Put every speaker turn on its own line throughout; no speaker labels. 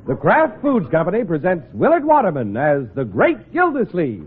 The Kraft Foods Company presents Willard Waterman as the Great Gildersleeve.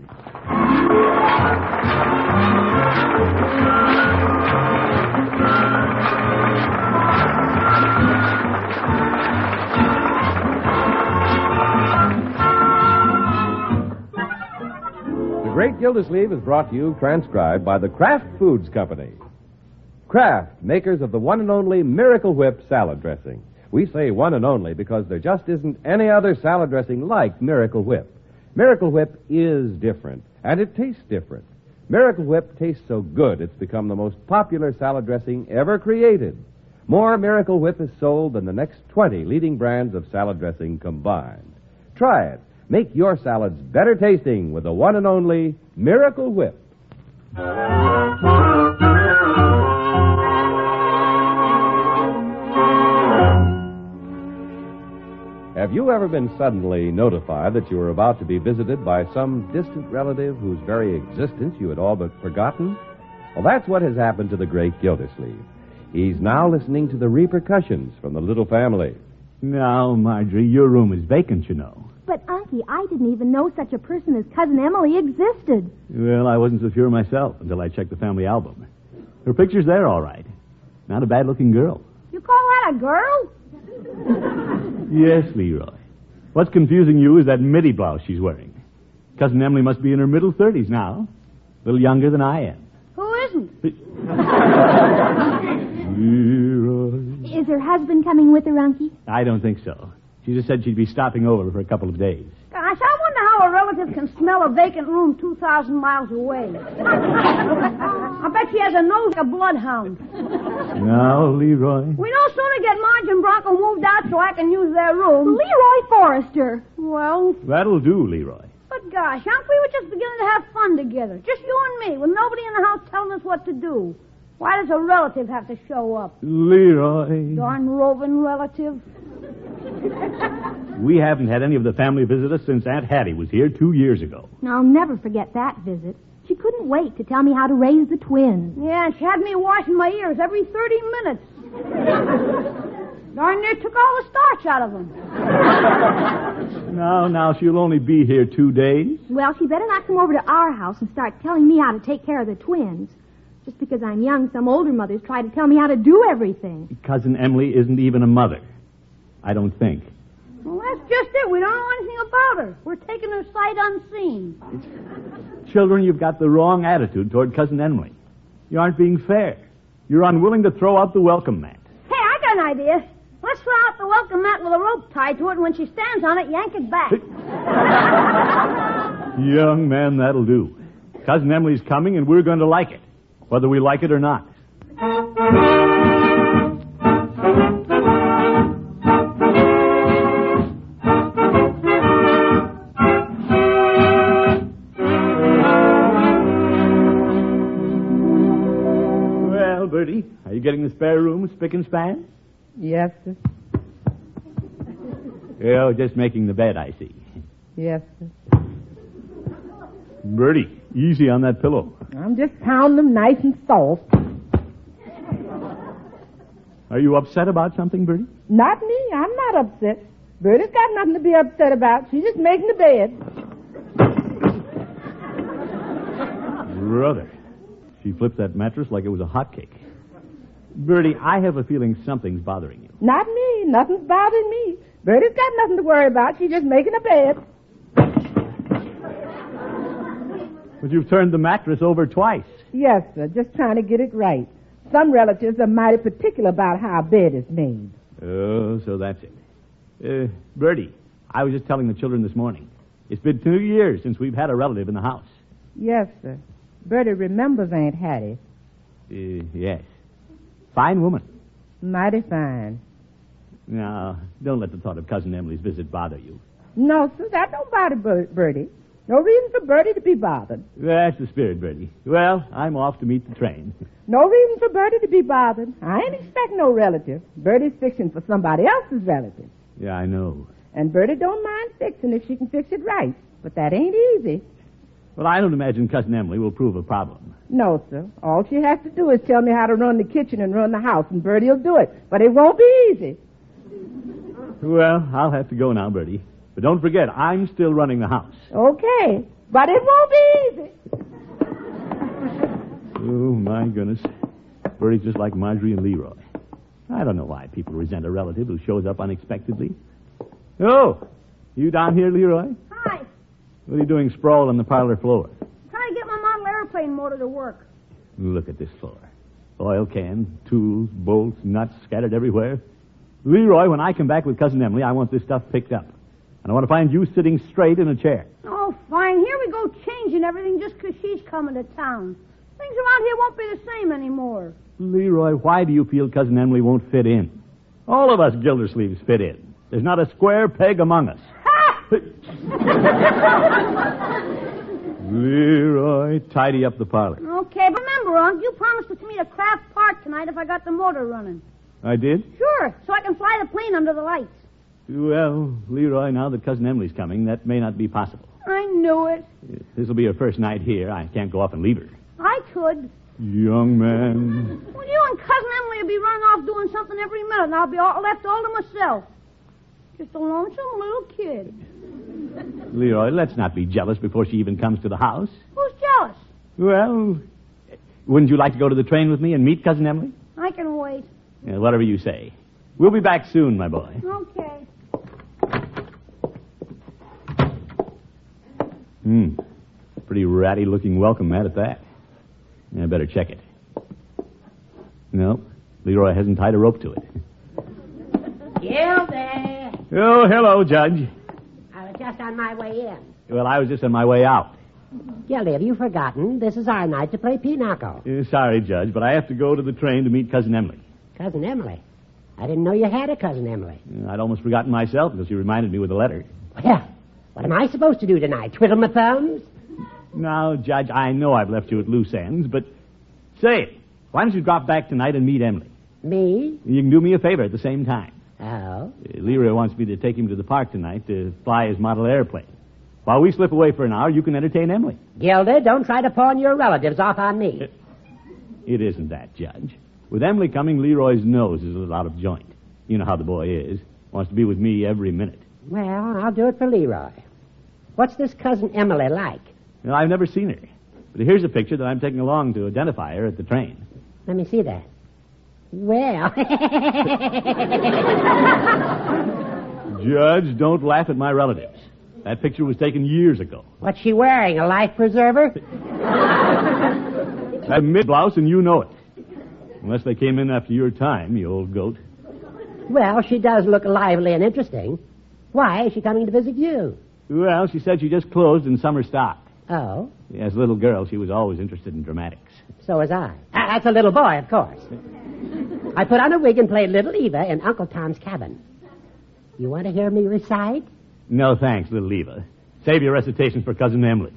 The Great Gildersleeve is brought to you, transcribed by the Kraft Foods Company. Kraft, makers of the one and only Miracle Whip salad dressing. We say one and only because there just isn't any other salad dressing like Miracle Whip. Miracle Whip is different, and it tastes different. Miracle Whip tastes so good it's become the most popular salad dressing ever created. More Miracle Whip is sold than the next 20 leading brands of salad dressing combined. Try it. Make your salads better tasting with the one and only Miracle Whip. Have you ever been suddenly notified that you were about to be visited by some distant relative whose very existence you had all but forgotten? Well, that's what has happened to the great Gildersleeve. He's now listening to the repercussions from the little family.
Now, Marjorie, your room is vacant, you know.
But, Unky, I didn't even know such a person as Cousin Emily existed.
Well, I wasn't so sure myself until I checked the family album. Her picture's there, all right. Not a bad-looking girl.
You call that a girl?
Yes, Leroy. What's confusing you is that midi blouse she's wearing. Cousin Emily must be in her middle 30s now. A little younger than I am.
Who isn't?
Leroy.
Is her husband coming with her, Unky?
I don't think so. She just said she'd be stopping over for a couple of days.
Gosh, I wonder how a relative can smell a vacant room 2,000 miles away. I bet she has a nose like a bloodhound.
Now, Leroy.
We don't sort of get Marge and Bronco moved out so I can use their room.
Leroy Forrester.
Well...
That'll do, Leroy.
But gosh, aren't we just beginning to have fun together? Just you and me, with nobody in the house telling us what to do. Why does a relative have to show up?
Leroy.
Darn roving relative.
We haven't had any of the family visit us since Aunt Hattie was here 2 years ago.
I'll never forget that visit. She couldn't wait to tell me how to raise the twins.
Yeah, she had me washing my ears every 30 minutes. Darn near took all the starch out of them.
Now, she'll only be here 2 days.
Well, she better not come over to our house and start telling me how to take care of the twins. Just because I'm young, some older mothers try to tell me how to do everything.
Cousin Emily isn't even a mother. I don't think.
Well, that's just it. We don't know anything about her. We're taking her sight unseen.
Children, you've got the wrong attitude toward Cousin Emily. You aren't being fair. You're unwilling to throw out the welcome mat.
Hey, I got an idea. Let's throw out the welcome mat with a rope tied to it, and when she stands on it, yank it back.
Young man, that'll do. Cousin Emily's coming, and we're going to like it, whether we like it or not. Well, Bertie, are you getting the spare room spick and span?
Yes, sir.
Oh, just making the bed, I see.
Yes, sir.
Bertie, easy on that pillow.
I'm just pounding them nice and soft.
Are you upset about something, Bertie?
Not me. I'm not upset. Bertie's got nothing to be upset about. She's just making the bed.
Brother, she flipped that mattress like it was a hotcake. Bertie, I have a feeling something's bothering you.
Not me. Nothing's bothering me. Bertie's got nothing to worry about. She's just making a bed.
But you've turned the mattress over twice.
Yes, sir. Just trying to get it right. Some relatives are mighty particular about how a bed is made.
Oh, so that's it. Bertie, I was just telling the children this morning. It's been 2 years since we've had a relative in the house.
Yes, sir. Bertie remembers Aunt Hattie.
Yes. Fine woman.
Mighty fine.
Now, don't let the thought of Cousin Emily's visit bother you.
No, sir. That don't bother Bertie. No reason for Bertie to be bothered.
That's the spirit, Bertie. Well, I'm off to meet the train.
No reason for Bertie to be bothered. I ain't expect no relative. Bertie's fixing for somebody else's relative.
Yeah, I know.
And Bertie don't mind fixing if she can fix it right. But that ain't easy.
Well, I don't imagine Cousin Emily will prove a problem.
No, sir. All she has to do is tell me how to run the kitchen and run the house, and Bertie will do it. But it won't be easy.
Well, I'll have to go now, Bertie. But don't forget, I'm still running the house.
Okay, but it won't be easy.
Oh, my goodness. Bertie's just like Marjorie and Leroy. I don't know why people resent a relative who shows up unexpectedly. Oh, you down here, Leroy?
Hi.
What are you doing sprawled on the parlor floor?
Trying to get my model airplane motor to work.
Look at this floor. Oil cans, tools, bolts, nuts scattered everywhere. Leroy, when I come back with Cousin Emily, I want this stuff picked up. And I want to find you sitting straight in a chair.
Oh, fine. Here we go changing everything just 'cause she's coming to town. Things around here won't be the same anymore.
Leroy, why do you feel Cousin Emily won't fit in? All of us Gildersleeves fit in. There's not a square peg among us. Leroy, tidy up the parlor.
Okay, but remember, Unc, you promised to meet a Kraft Park tonight if I got the motor running.
I did?
Sure, so I can fly the plane under the lights.
Well, Leroy, now that Cousin Emily's coming, that may not be possible.
I knew it.
This will be her first night here. I can't go off and leave her.
I could.
Young man.
Well, you and Cousin Emily will be running off doing something every minute, and I'll be left all to myself. Just a lonesome little kid.
Leroy, let's not be jealous before she even comes to the house.
Who's jealous?
Well, wouldn't you like to go to the train with me and meet Cousin Emily?
I can wait.
Yeah, whatever you say. We'll be back soon, my boy.
Okay.
Pretty ratty-looking welcome mat at that. Yeah, I better check it. No, Leroy hasn't tied a rope to it.
Gildy!
Oh, hello, Judge.
I was just on my way in.
Well, I was just on my way out.
Gildy, have you forgotten? This is our night to play pinochle.
Sorry, Judge, but I have to go to the train to meet Cousin Emily.
Cousin Emily? I didn't know you had a Cousin Emily.
I'd almost forgotten myself until she reminded me with a letter.
Well, what am I supposed to do tonight? Twiddle my thumbs?
Now, Judge, I know I've left you at loose ends, but say, why don't you drop back tonight and meet Emily?
Me?
You can do me a favor at the same time.
Oh?
Leroy wants me to take him to the park tonight to fly his model airplane. While we slip away for an hour, you can entertain Emily.
Gildy, don't try to pawn your relatives off on me.
It isn't that, Judge. With Emily coming, Leroy's nose is a little out of joint. You know how the boy is. Wants to be with me every minute.
Well, I'll do it for Leroy. What's this Cousin Emily like?
Well, I've never seen her. But here's a picture that I'm taking along to identify her at the train.
Let me see that. Well.
Judge, don't laugh at my relatives. That picture was taken years ago.
What's she wearing, a life preserver?
That mid-blouse, and you know it. Unless they came in after your time, you old goat.
Well, she does look lively and interesting. Why is she coming to visit you?
Well, she said she just closed in summer stock.
Oh?
As a little girl, she was always interested in dramatics.
So was I. That's a little boy, of course. I put on a wig and played Little Eva in Uncle Tom's Cabin. You want to hear me recite?
No, thanks, little Eva. Save your recitations for Cousin Emily.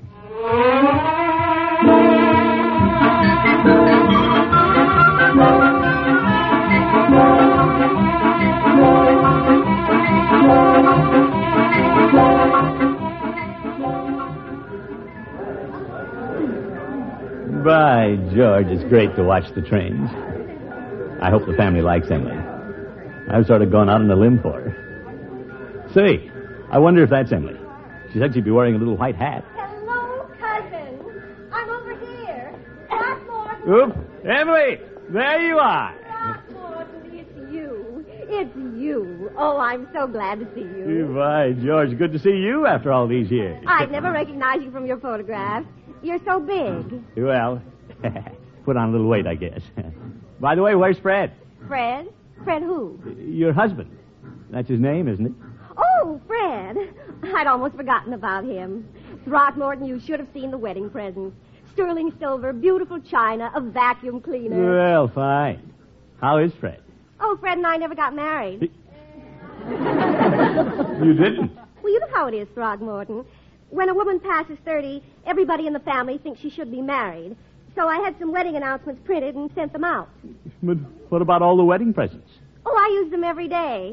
By George, it's great to watch the trains. I hope the family likes Emily. I've sort of gone out on a limb for her. Say, I wonder if that's Emily. She said she'd be wearing a little white hat.
Hello, cousin. I'm over here. Throckmorton.
Oop! Emily! There you are!
Throckmorton, it's you. It's you. Oh, I'm so glad to see you.
By George, good to see you after all these years.
I'd never recognize you from your photograph. You're so big.
Well, put on a little weight, I guess. By the way, where's Fred?
Fred? Fred who?
Your husband. That's his name, isn't it?
Oh, Fred. I'd almost forgotten about him. Throckmorton, you should have seen the wedding presents. Sterling silver, beautiful china, a vacuum cleaner.
Well, fine. How is Fred?
Oh, Fred and I never got married.
You didn't?
Well, you know how it is, Throckmorton. When a woman passes 30, everybody in the family thinks she should be married. So I had some wedding announcements printed and sent them out.
But what about all the wedding presents?
Oh, I use them every day.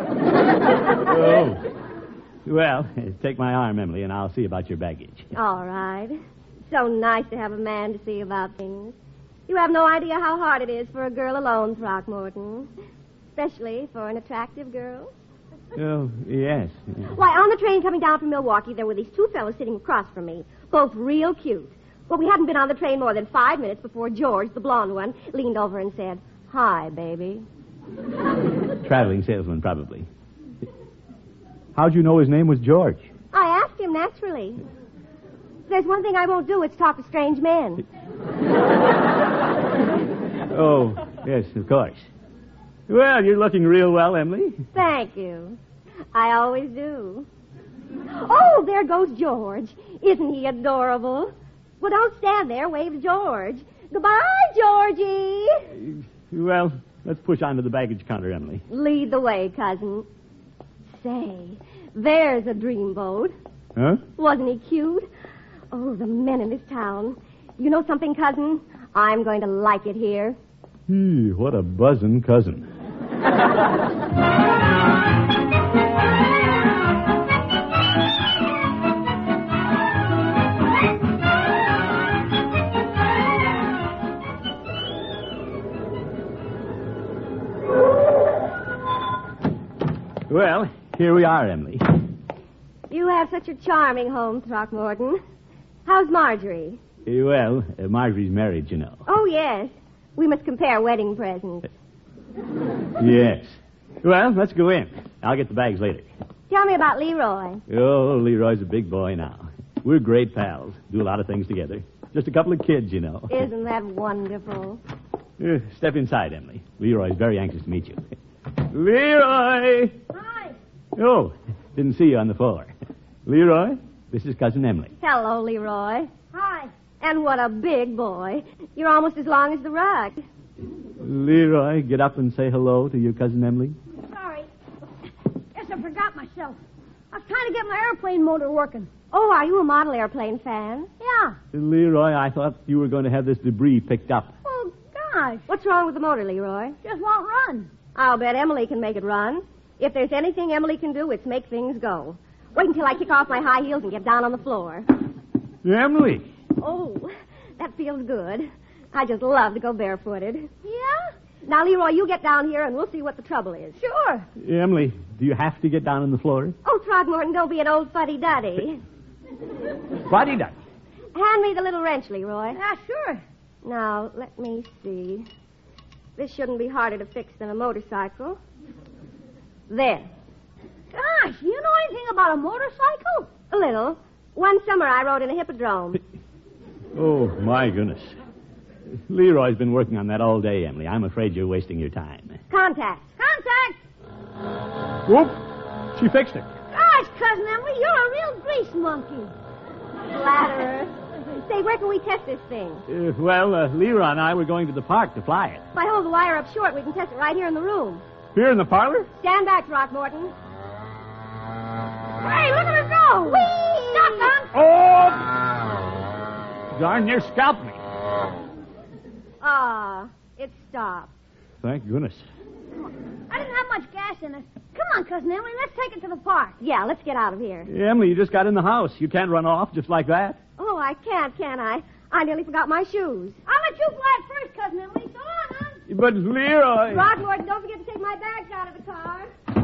Oh. Well, take my arm, Emily, and I'll see about your baggage.
All right. So nice to have a man to see about things. You have no idea how hard it is for a girl alone, Throckmorton. Especially for an attractive girl.
Oh, yes.
Why, on the train coming down from Milwaukee, there were these two fellows sitting across from me, both real cute. Well, we hadn't been on the train more than 5 minutes before George, the blonde one, leaned over and said, "Hi, baby."
Traveling salesman, probably. How'd you know his name was George?
I asked him naturally. There's one thing I won't do, it's talk to strange men.
Oh, yes, of course. Well, you're looking real well, Emily.
Thank you. I always do. Oh, there goes George. Isn't he adorable? Well, don't stand there. Wave George. Goodbye, Georgie.
Well, let's push on to the baggage counter, Emily.
Lead the way, cousin. Say, there's a dreamboat.
Huh?
Wasn't he cute? Oh, the men in this town. You know something, cousin? I'm going to like it here.
What a buzzin' cousin. Well, here we are, Emily.
You have such a charming home, Throckmorton. How's Marjorie?
Well, Marjorie's married, you know.
Oh, yes. We must compare wedding presents.
Yes. Well, let's go in. I'll get the bags later.
Tell me about Leroy.
Oh, Leroy's a big boy now. We're great pals. Do a lot of things together. Just a couple of kids, you know.
Isn't that wonderful?
Step inside, Emily. Leroy's very anxious to meet you. Leroy!
Hi.
Oh, didn't see you on the floor. Leroy, this is Cousin Emily.
Hello, Leroy.
Hi.
And what a big boy. You're almost as long as the rug.
Leroy, get up and say hello to your Cousin Emily.
Sorry. Guess I forgot myself. I was trying to get my airplane motor working.
Oh, are you a model airplane fan?
Yeah.
Leroy, I thought you were going to have this debris picked up.
Oh, gosh.
What's wrong with the motor, Leroy?
Just won't run.
I'll bet Emily can make it run. If there's anything Emily can do, it's make things go. Wait until I kick off my high heels and get down on the floor.
Emily!
Oh, that feels good. I just love to go barefooted.
Yeah?
Now, Leroy, you get down here and we'll see what the trouble is.
Sure.
Emily, do you have to get down on the floor?
Oh, Throckmorton, don't be an old fuddy-duddy.
Fuddy-duddy.
Hand me the little wrench, Leroy.
Yeah, sure.
Now, let me see. This shouldn't be harder to fix than a motorcycle. There.
Gosh, you know anything about a motorcycle?
A little. One summer I rode in a hippodrome.
Oh, my goodness. Leroy's been working on that all day, Emily. I'm afraid you're wasting your time.
Contact.
Contact.
Whoop! She fixed it.
Gosh, Cousin Emily, you're a real grease monkey.
Flatterer. Say, where can we test this thing?
Leroy and I were going to the park to fly it.
If I hold the wire up short, we can test it right here in the room.
Here in the parlor?
Stand back, Throckmorton.
Hey, look at her go.
Whee!
Stop, Don.
Oh! Darn near scalped me.
It stopped.
Thank goodness.
I didn't have much gas in it. Come on, Cousin Emily, let's take it to the park.
Yeah, let's get out of here.
Emily, you just got in the house. You can't run off just like that.
Oh, I can't, can I? I nearly forgot my shoes.
I'll let you fly it first, Cousin Emily. So long, hon.
But Leroy...
Throckmorton, don't forget to take my bags out of the car.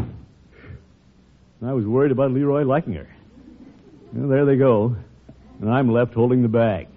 I was worried about Leroy liking her. Well, there they go. And I'm left holding the bag.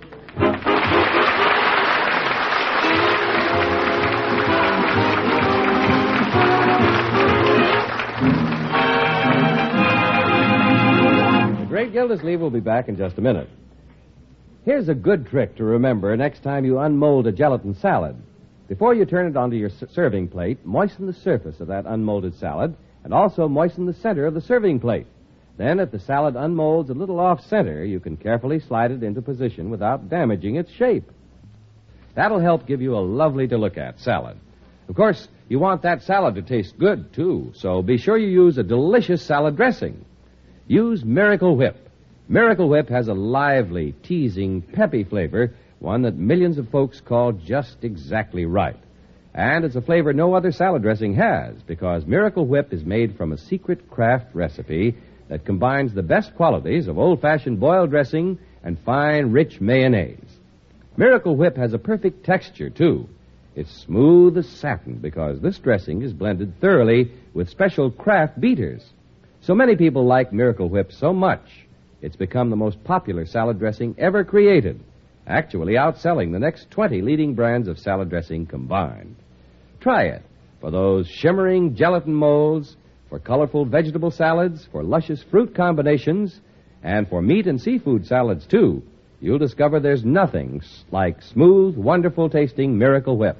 The Great Gildersleeve will be back in just a minute. Here's a good trick to remember next time you unmold a gelatin salad. Before you turn it onto your serving plate, moisten the surface of that unmolded salad and also moisten the center of the serving plate. Then, if the salad unmolds a little off-center, you can carefully slide it into position without damaging its shape. That'll help give you a lovely-to-look-at salad. Of course, you want that salad to taste good, too, so be sure you use a delicious salad dressing. Use Miracle Whip. Miracle Whip has a lively, teasing, peppy flavor, one that millions of folks call just exactly right. And it's a flavor no other salad dressing has, because Miracle Whip is made from a secret Kraft recipe that combines the best qualities of old-fashioned boiled dressing and fine, rich mayonnaise. Miracle Whip has a perfect texture, too. It's smooth as satin because this dressing is blended thoroughly with special Kraft beaters. So many people like Miracle Whip so much, it's become the most popular salad dressing ever created, actually outselling the next 20 leading brands of salad dressing combined. Try it for those shimmering gelatin molds, for colorful vegetable salads, for luscious fruit combinations, and for meat and seafood salads, too. You'll discover there's nothing like smooth, wonderful-tasting Miracle Whip.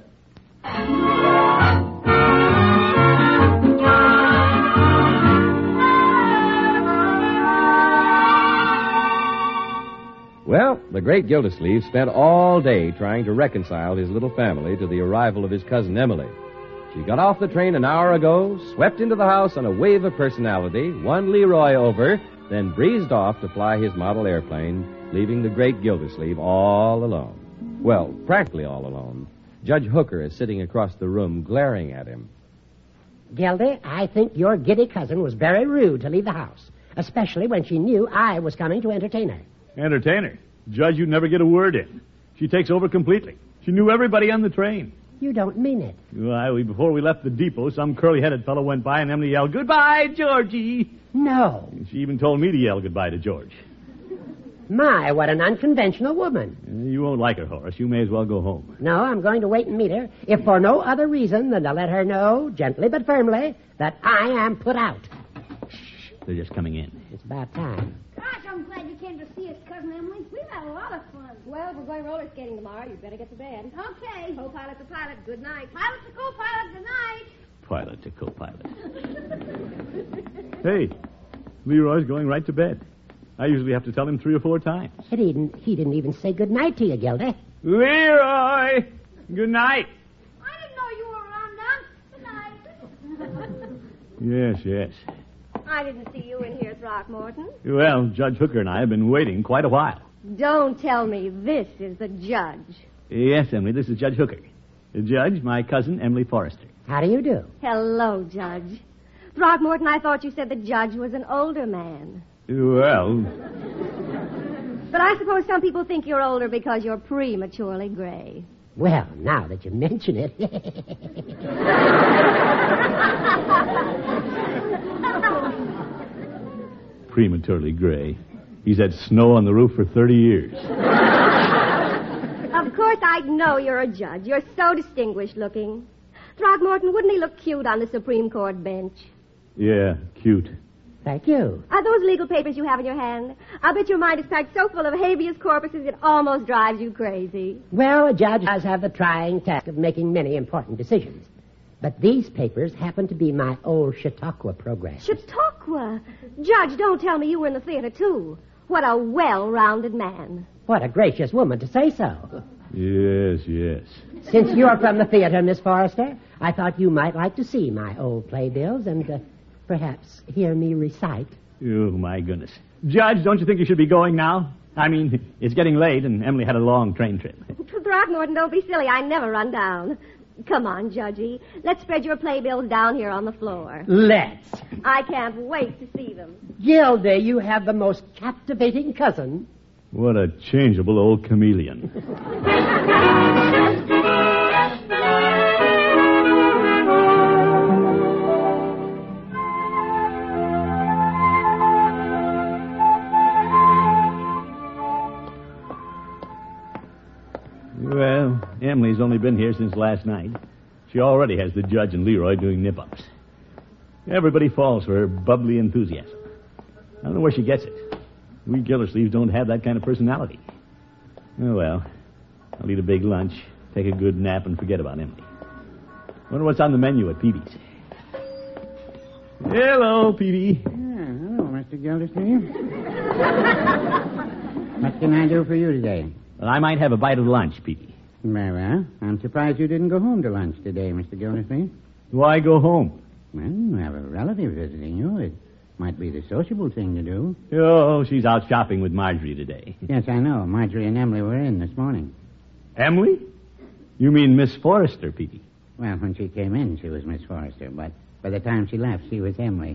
Well, the great Gildersleeve spent all day trying to reconcile his little family to the arrival of his cousin Emily. She got off the train an hour ago, swept into the house on a wave of personality, won Leroy over, then breezed off to fly his model airplane, leaving the great Gildersleeve all alone. Well, practically all alone. Judge Hooker is sitting across the room, glaring at him.
Gildy, I think your giddy cousin was very rude to leave the house, especially when she knew I was coming to entertain her.
Entertain her? Judge, you'd never get a word in. She takes over completely. She knew everybody on the train.
You don't mean it.
Well, before we left the depot, some curly-headed fellow went by and Emily yelled, "Goodbye, Georgie!"
No.
She even told me to yell goodbye to George.
My, what an unconventional woman.
You won't like her, Horace. You may as well go home.
No, I'm going to wait and meet her, if for no other reason than to let her know, gently but firmly, that I am put out.
Shh. They're just coming in.
It's about time.
Gosh, I'm glad you came to see us, Cousin Emily. We've had a lot of fun.
Well, if we're going roller skating tomorrow, you'd better get to bed.
Okay.
Co-pilot to pilot, good night.
Pilot to co-pilot, good night.
Pilot to co-pilot. Hey, Leroy's going right to bed. I usually have to tell him 3 or 4 times.
He didn't even say good night to you, Gildy.
Leroy! Good night.
I didn't know you were around, Don. Good night.
Yes.
I didn't see you in here, Throckmorton.
Well, Judge Hooker and I have been waiting quite a while.
Don't tell me this is the judge.
Yes, Emily, this is Judge Hooker. The judge, my cousin, Emily Forrester.
How do you do?
Hello, Judge. Throckmorton, I thought you said the judge was an older man.
Well,
But I suppose some people think you're older because you're prematurely gray.
Well, now that you mention it.
prematurely gray. He's had snow on the roof for 30 years.
Of course I'd know you're a judge. You're so distinguished looking. Throckmorton, wouldn't he look cute on the Supreme Court bench?
Yeah, cute.
Thank you.
Are those legal papers you have in your hand? I'll bet your mind is packed so full of habeas corpuses it almost drives you crazy.
Well, a judge does have the trying task of making many important decisions. But these papers happen to be my old Chautauqua progress.
Chautauqua? Judge, don't tell me you were in the theater, too. What a well-rounded man.
What a gracious woman to say so.
Yes.
Since you're from the theater, Miss Forrester, I thought you might like to see my old playbills and perhaps hear me recite.
Oh, my goodness. Judge, don't you think you should be going now? I mean, it's getting late, and Emily had a long train trip.
Throckmorton, don't be silly. I never run down. Come on, Judgy. Let's spread your playbills down here on the floor.
Let's.
I can't wait to see them.
Gildy, you have the most captivating cousin.
What a changeable old chameleon. Well, Emily's only been here since last night. She already has the judge and Leroy doing nip-ups. Everybody falls for her bubbly enthusiasm. I don't know where she gets it. We Gildersleeves don't have that kind of personality. Oh, well, I'll eat a big lunch, take a good nap, and forget about Emily. Wonder what's on the menu at Peavy's. Hello, Peavy.
Hello, Mr. Gildersleeve. What can I do for you today?
Well, I might have a bite of lunch, Peavy.
Very well. I'm surprised you didn't go home to lunch today, Mr. Gildersleeve.
Why go home?
Well, you have a relative visiting you. It might be the sociable thing to do.
Oh, she's out shopping with Marjorie today.
Yes, I know. Marjorie and Emily were in this morning.
Emily? You mean Miss Forrester, Peavy?
Well, when she came in, she was Miss Forrester, but by the time she left, she was Emily.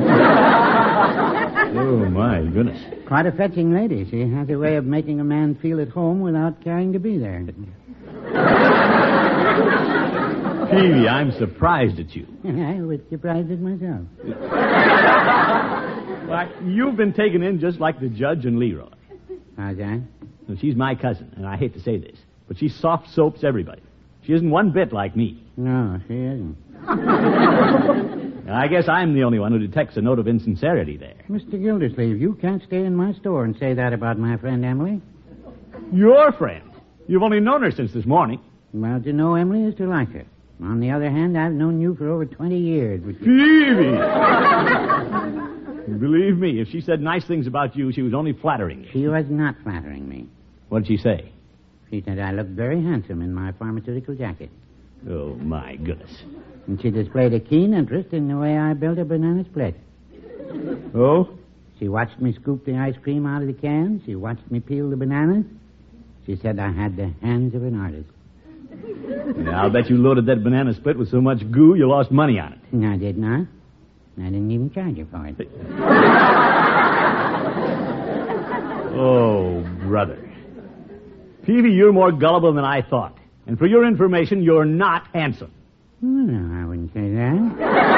Oh, my goodness.
Quite a fetching lady. She has a way of making a man feel at home without caring to be there.
Peavy, I'm surprised at you.
I was surprised at myself.
Why, you've been taken in just like the judge and Leroy.
How's that?
Now, she's my cousin, and I hate to say this, but she soft soaps everybody. She isn't one bit like me.
No, she isn't.
I guess I'm the only one who detects a note of insincerity there.
Mr. Gildersleeve, you can't stay in my store and say that about my friend Emily.
Your friend? You've only known her since this morning.
Well, to know Emily is to like her. On the other hand, I've known you for over 20 years.
Peavy! Believe me, if she said nice things about you, she was only flattering you.
She was not flattering me.
What did she say?
She said I looked very handsome in my pharmaceutical jacket.
Oh, my goodness.
And she displayed a keen interest in the way I built a banana split.
Oh?
She watched me scoop the ice cream out of the can. She watched me peel the bananas. She said I had the hands of an artist.
Yeah, I'll bet you loaded that banana split with so much goo you lost money on it.
No, I did not. I didn't even charge her for it.
Oh, brother. Peavy, you're more gullible than I thought. And for your information, you're not handsome.
Oh, no, I wouldn't say that.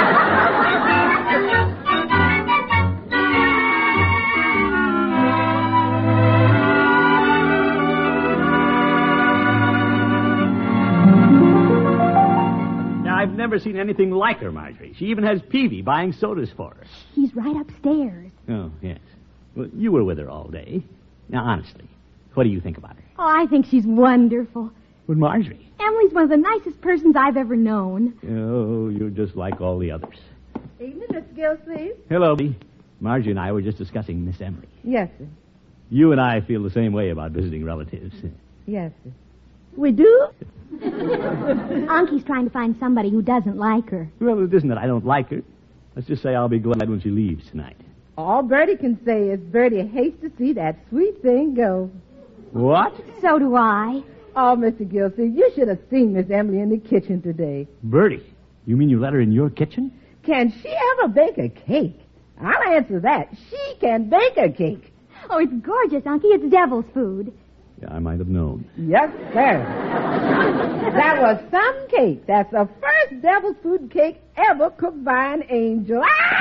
I've never seen anything like her, Marjorie. She even has Peavy buying sodas for her.
She's right upstairs.
Oh, yes. Well, you were with her all day. Now, honestly, what do you think about her?
Oh, I think she's wonderful.
Well, Marjorie.
Emily's one of the nicest persons I've ever known.
Oh, you're just like all the others.
Evening, Miss Gilsleeve.
Hello, Bee. Marjorie and I were just discussing Miss Emily.
Yes, sir.
You and I feel the same way about visiting relatives.
Yes, sir. We do?
Uncie's trying to find somebody who doesn't like her.
Well, it isn't that I don't like her. Let's just say I'll be glad when she leaves tonight.
All Bertie can say is Bertie hates to see that sweet thing go.
What?
So do I.
Oh, Mr. Gilsleeve, you should have seen Miss Emily in the kitchen today.
Bertie, you mean you let her in your kitchen?
Can she ever bake a cake? I'll answer that. She can bake a cake.
Oh, it's gorgeous, Uncle. It's devil's food.
Yeah, I might have known.
Yes, sir. That was some cake. That's the first devil's food cake ever cooked by an angel.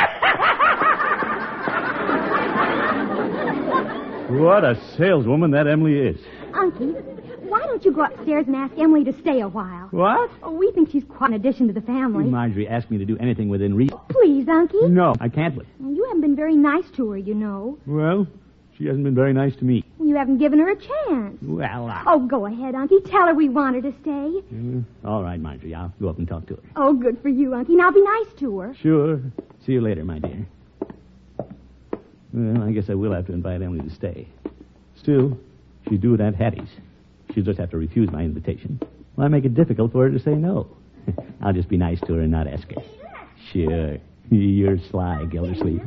What a saleswoman that Emily is.
Uncle, why don't you go upstairs and ask Emily to stay a while?
What?
Oh, we think she's quite an addition to the family.
Marjorie asked me to do anything within reason.
Please, Uncle.
No, I can't.
You haven't been very nice to her, you know.
Well, she hasn't been very nice to me.
You haven't given her a chance.
Well,
Oh, go ahead, Uncle. Tell her we want her to stay.
all right, Marjorie. I'll go up and talk to her.
Oh, good for you, Uncle. Now be nice to her.
Sure. See you later, my dear. Well, I guess I will have to invite Emily to stay. Still, she'd do it at Hattie's. She'll just have to refuse my invitation. Why make it difficult for her to say no? I'll just be nice to her and not ask her. Sure. You're sly, Gildersleeve.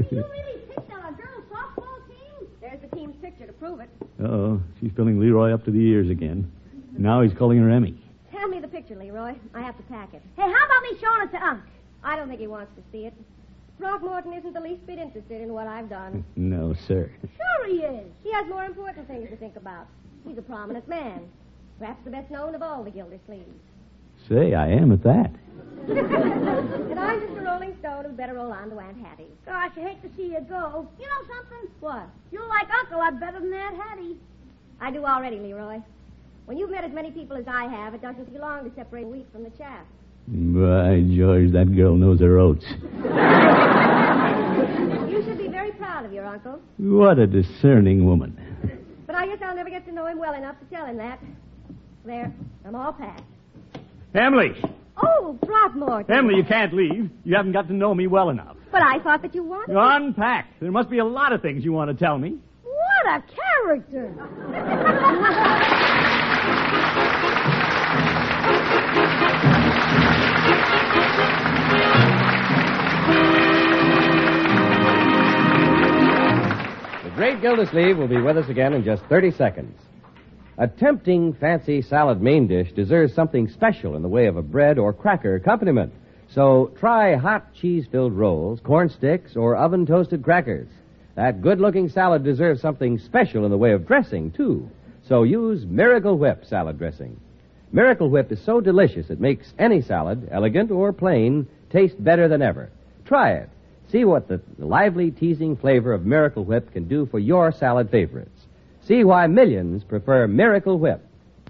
There's the team's picture to prove it.
Uh-oh. She's filling Leroy up to the ears again. Now he's calling her Emmy.
Hand me the picture, Leroy. I have to pack it.
Hey, how about me showing it to Unc?
I don't think he wants to see it. Throckmorton isn't the least bit interested in what I've done.
No, sir.
Sure he is.
He has more important things to think about. He's a prominent man. Perhaps the best known of all the Gildersleeves.
Say, I am at that.
And I'm just a rolling stone who'd better roll on to Aunt Hattie.
Gosh, I hate to see you go. You know something?
What?
You like Uncle a lot better than Aunt Hattie.
I do already, Leroy. When you've met as many people as I have, it doesn't take long to separate wheat from the chaff.
By George, that girl knows her oats.
You should be very proud of your uncle.
What a discerning woman.
But I guess I'll never get to know him well enough to tell him that. There, I'm all packed.
Emily!
Oh, Throckmorton.
Emily, you can't leave. You haven't got to know me well enough.
But I thought that you wanted to.
Unpack. There must be a lot of things you want to tell me.
What a character.
The great Gildersleeve will be with us again in just 30 seconds. A tempting, fancy salad main dish deserves something special in the way of a bread or cracker accompaniment. So try hot cheese-filled rolls, corn sticks, or oven-toasted crackers. That good-looking salad deserves something special in the way of dressing, too. So use Miracle Whip salad dressing. Miracle Whip is so delicious it makes any salad, elegant or plain, taste better than ever. Try it. See what the lively, teasing flavor of Miracle Whip can do for your salad favorites. See why millions prefer Miracle Whip.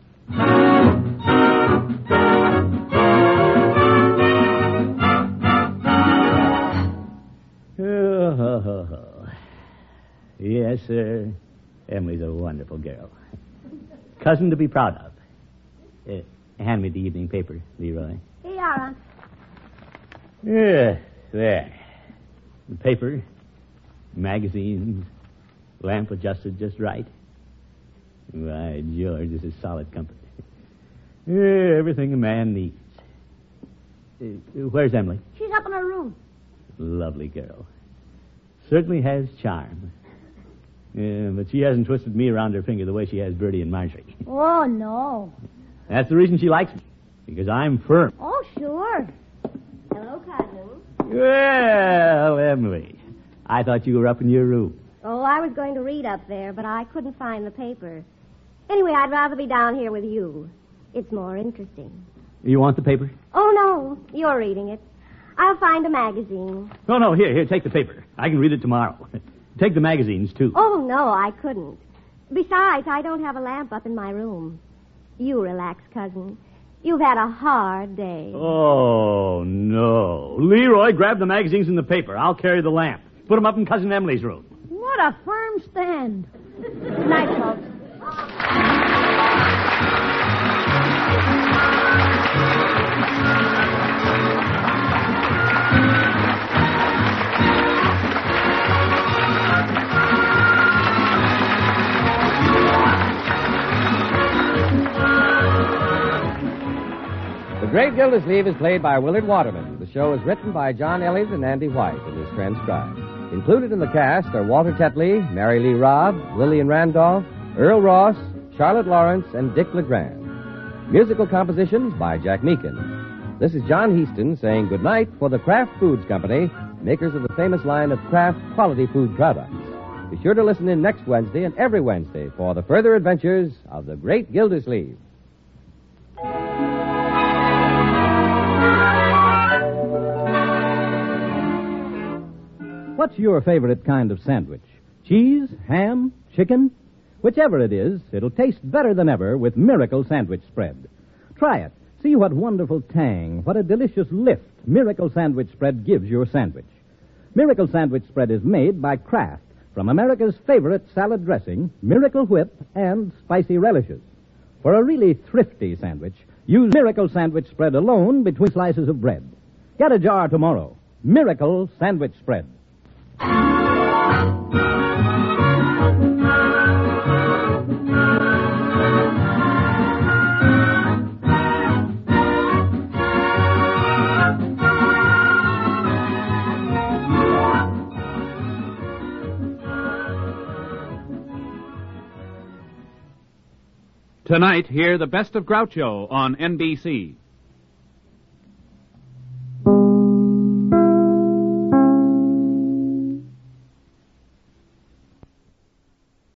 Yes, sir. Emily's a wonderful girl. Cousin to be proud of. Hand me the evening paper, Leroy.
Here you are, Unc.
There. The paper, magazines, lamp adjusted just right. Why, George, this is solid company. Everything a man needs. Where's Emily?
She's up in her room.
Lovely girl. Certainly has charm. But she hasn't twisted me around her finger the way she has Bertie and Marjorie.
Oh, no.
That's the reason she likes me. Because I'm firm.
Oh, sure.
Hello, cousin.
Well, Emily, I thought you were up in your room.
Oh, I was going to read up there, but I couldn't find the paper. Anyway, I'd rather be down here with you. It's more interesting.
You want the paper?
Oh, no. You're reading it. I'll find a magazine.
No, here, take the paper. I can read it tomorrow. Take the magazines, too.
Oh, no, I couldn't. Besides, I don't have a lamp up in my room. You relax, cousin. You've had a hard day.
Oh, no. Leroy, grab the magazines and the paper. I'll carry the lamp. Put them up in Cousin Emily's room.
What a firm stand.
Good night, folks.
The Great Gildersleeve is played by Willard Waterman. The show is written by John Elliott and Andy White and is transcribed. Included in the cast are Walter Tetley, Mary Lee Robb, Lillian Randolph, Earl Ross, Charlotte Lawrence, and Dick LeGrand. Musical compositions by Jack Meakin. This is John Heaston saying goodnight for the Kraft Foods Company, makers of the famous line of Kraft quality food products. Be sure to listen in next Wednesday and every Wednesday for the further adventures of the Great Gildersleeve.
What's your favorite kind of sandwich? Cheese, ham, chicken? Whichever it is, it'll taste better than ever with Miracle Sandwich Spread. Try it. See what wonderful tang, what a delicious lift Miracle Sandwich Spread gives your sandwich. Miracle Sandwich Spread is made by Kraft from America's favorite salad dressing, Miracle Whip, and spicy relishes. For a really thrifty sandwich, use Miracle Sandwich Spread alone between slices of bread. Get a jar tomorrow. Miracle Sandwich Spread.
Tonight, hear the best of Groucho on NBC.